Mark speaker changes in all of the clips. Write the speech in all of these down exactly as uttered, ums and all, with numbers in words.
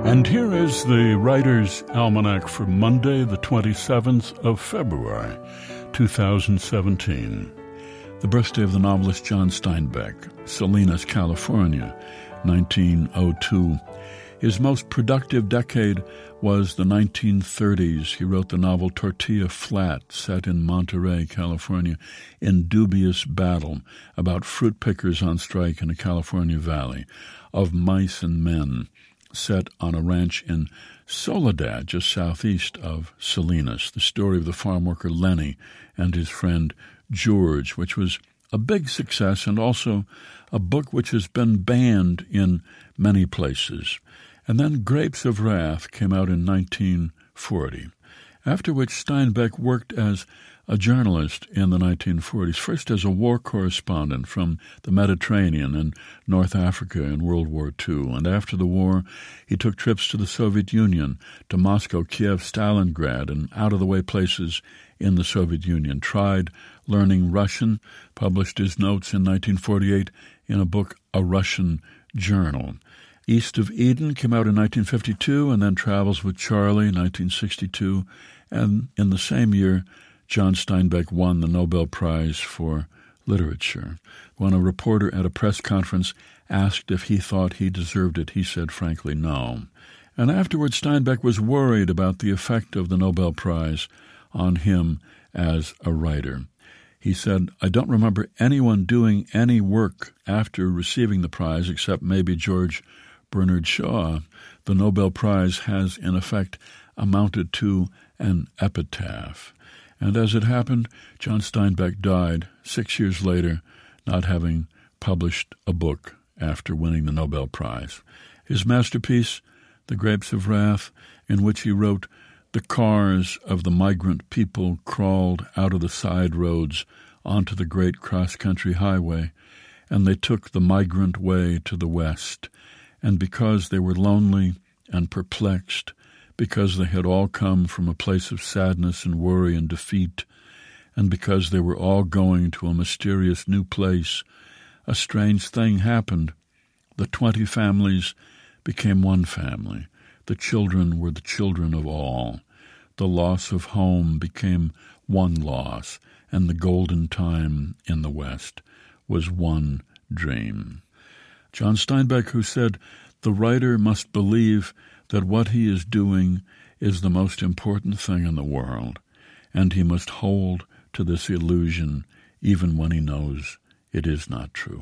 Speaker 1: And here is the Writer's Almanac for Monday, the twenty-seventh of February, two thousand seventeen. The birthday of the novelist John Steinbeck, Salinas, California, nineteen oh two. His most productive decade was the nineteen thirties. He wrote the novel Tortilla Flat, set in Monterey, California, in dubious battle about fruit pickers on strike in a California valley, of Mice and Men, set on a ranch in Soledad, just southeast of Salinas, the story of the farm worker Lenny and his friend George, which was a big success and also a book which has been banned in many places. And then Grapes of Wrath came out in nineteen forty, after which Steinbeck worked as a journalist in the nineteen forties, first as a war correspondent from the Mediterranean and North Africa in World War Two. And after the war, he took trips to the Soviet Union, to Moscow, Kiev, Stalingrad, and out-of-the-way places in the Soviet Union, tried learning Russian, published his notes in nineteen forty-eight in a book, A Russian Journal. East of Eden came out in nineteen fifty-two, and then Travels with Charlie, nineteen sixty-two, and in the same year, John Steinbeck won the Nobel Prize for Literature. When a reporter at a press conference asked if he thought he deserved it, he said, frankly, no. And afterwards, Steinbeck was worried about the effect of the Nobel Prize on him as a writer. He said, I don't remember anyone doing any work after receiving the prize except maybe George Bernard Shaw. The Nobel Prize has, in effect, amounted to an epitaph. And as it happened, John Steinbeck died six years later, not having published a book after winning the Nobel Prize. His masterpiece, The Grapes of Wrath, in which he wrote, the cars of the migrant people crawled out of the side roads onto the great cross-country highway, and they took the migrant way to the west. And because they were lonely and perplexed, because they had all come from a place of sadness and worry and defeat, and because they were all going to a mysterious new place, a strange thing happened. The twenty families became one family. The children were the children of all. The loss of home became one loss, and the golden time in the West was one dream. John Steinbeck, who said, the writer must believe that what he is doing is the most important thing in the world, and he must hold to this illusion even when he knows it is not true.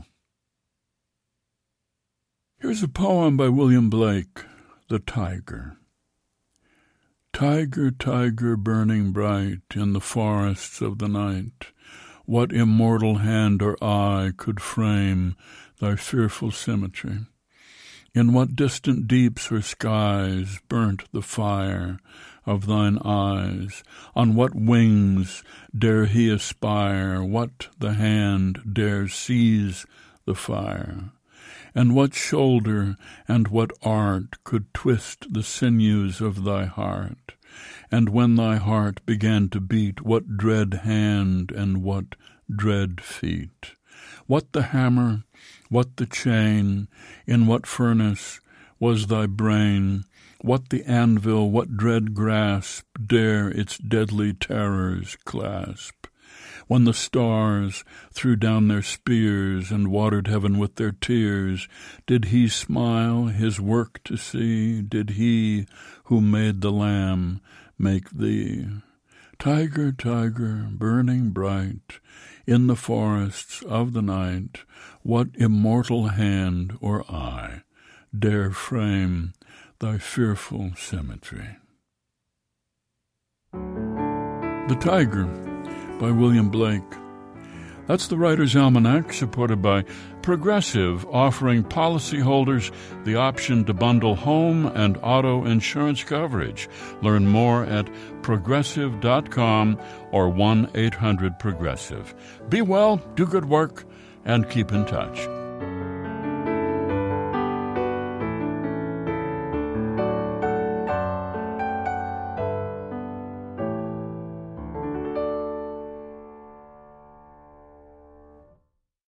Speaker 1: Here's a poem by William Blake, The Tiger. Tiger, tiger, burning bright in the forests of the night, what immortal hand or eye could frame thy fearful symmetry? In what distant deeps or skies burnt the fire of thine eyes? On what wings dare he aspire? What the hand dare seize the fire? And what shoulder and what art could twist the sinews of thy heart? And when thy heart began to beat, what dread hand and what dread feet? What the hammer, what the chain, in what furnace was thy brain? What the anvil, what dread grasp dare its deadly terrors clasp? When the stars threw down their spears and watered heaven with their tears, did he smile his work to see? Did he who made the lamb make thee? Tiger, tiger, burning bright in the forests of the night, what immortal hand or eye dare frame thy fearful symmetry? The Tiger by William Blake. That's the Writer's Almanac, supported by Progressive, offering policyholders the option to bundle home and auto insurance coverage. Learn more at progressive dot com or one eight hundred progressive. Be well, do good work, and keep in touch.